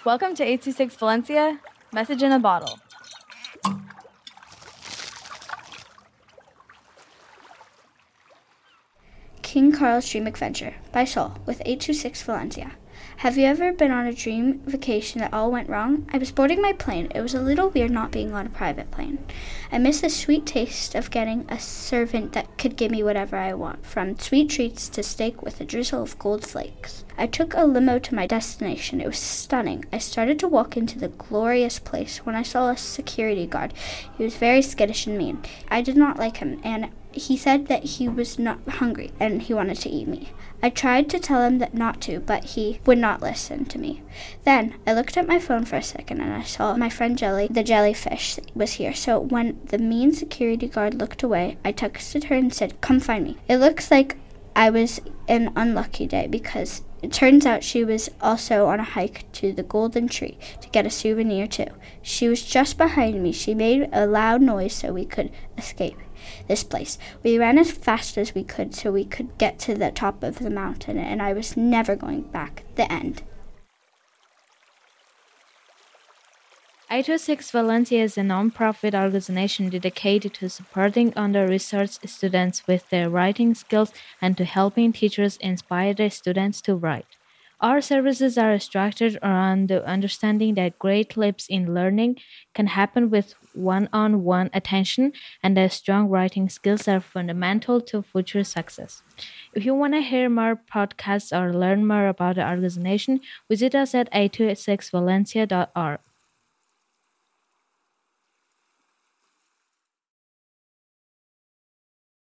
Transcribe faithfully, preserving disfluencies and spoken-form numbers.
Welcome to eight two six Valencia, message in a bottle. King Carl's Dream Adventure by Sol with eight two six Valencia. Have you ever been on a dream vacation that all went wrong? I was boarding my plane. It was a little weird not being on a private plane. I missed the sweet taste of getting a servant that could give me whatever I want, from sweet treats to steak with a drizzle of gold flakes. I took a limo to my destination. It was stunning. I started to walk into the glorious place when I saw a security guard. He was very skittish and mean. I did not like him, and he said that he was not hungry and he wanted to eat me. I tried to tell him that not to, but he would not listen to me. Then I looked at my phone for a second and I saw my friend Jelly, the jellyfish, was here. So when the mean security guard looked away, I texted her and said, "Come find me." It looks like I was an unlucky day because it turns out she was also on a hike to the Golden Tree to get a souvenir too. She was just behind me. She made a loud noise so we could escape this place. We ran as fast as we could so we could get to the top of the mountain, and I was never going back. The end. eight two six Valencia is a non-profit organization dedicated to supporting under-researched students with their writing skills and to helping teachers inspire their students to write. Our services are structured around the understanding that great leaps in learning can happen with one-on-one attention and that strong writing skills are fundamental to future success. If you want to hear more podcasts or learn more about the organization, visit us at eight two six valencia dot org.